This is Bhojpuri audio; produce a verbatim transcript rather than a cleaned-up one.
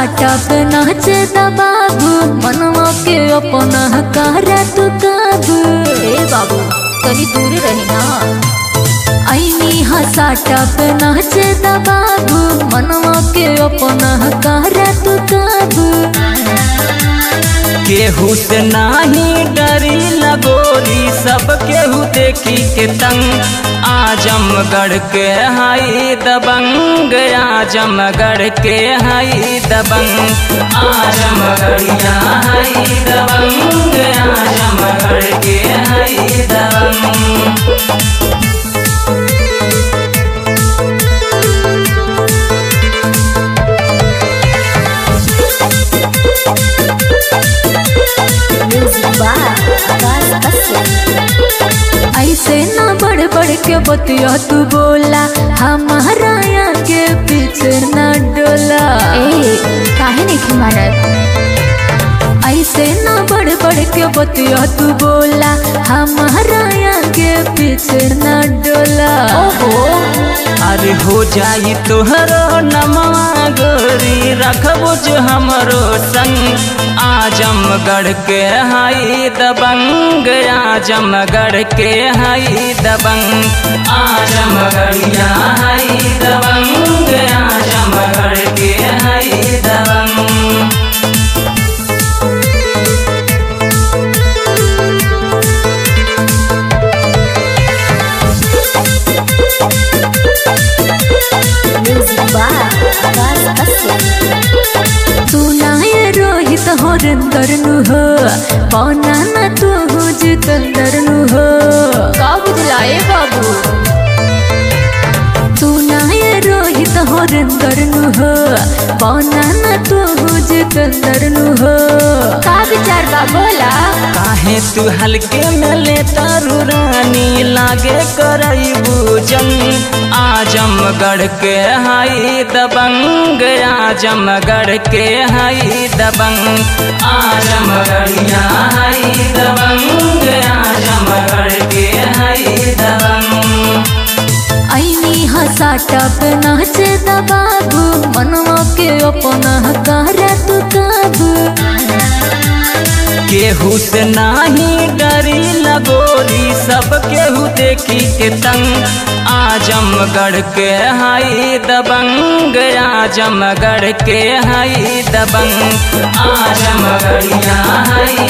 साटा पे नाचे बाबू मनवा के अपना हकारा तू काबू। ए बाबू कहीं दूर रही ना। ऐनी हसाटा पे नाचे बाबू मनवा के अपना हकारा तू काबू। केहू से नाही डरी लगोरी सब केहू देखी के तंग। आजमगढ़ के हाई दबंग आजमगढ़ के हाई दबंग आजमगढ़िया हाई दबंग आजमगढ़ के हाई दबंग। ऐसे ना बढ़ बढ़ के बतिया तू बोला हमारा यहाँ के पीछे ना डोला। ए काहे नहीं मानत। ऐसे ना बढ़ बढ़ के बतिया तू बोला हमारा यहाँ के पीछे ना डोला। ओहो अरे हो जाई तोहरो नमवा गोरी रखबो जो हमरो संग। आजमगढ़ के हाई दबंग आजमगढ़ के हाई दबंग आजमगढ़िया हाई दबंग आजमगढ़ के हाई दबंग। रोहित हो रंदरनु हो पौना न तू हो जितंदरनु हो। का बुझलाए बाबू तू नाय रोहित हो रंदरनु हो पौना न तू हो जितंदरनु हो। का विचार बा बोला। काहे तू हल्के में ले तारू रानी लागे करई पूजन। आजमगढ़ के हाई दबंग आजमगढ़ के हाई दबंग आजमगढ़िया हाई दबंग आजमगढ़ के हाई दबंग। ऐनी हसाटा पे नाचे बाबू मनवा के अपना हकारा तू काबू। केहू से नाही डरी लगोरी सब केहू देखी के तंग। आजमगढ़ के हाई दबंग आजमगढ़ के हाई दबंग आजमगढ़िया हाई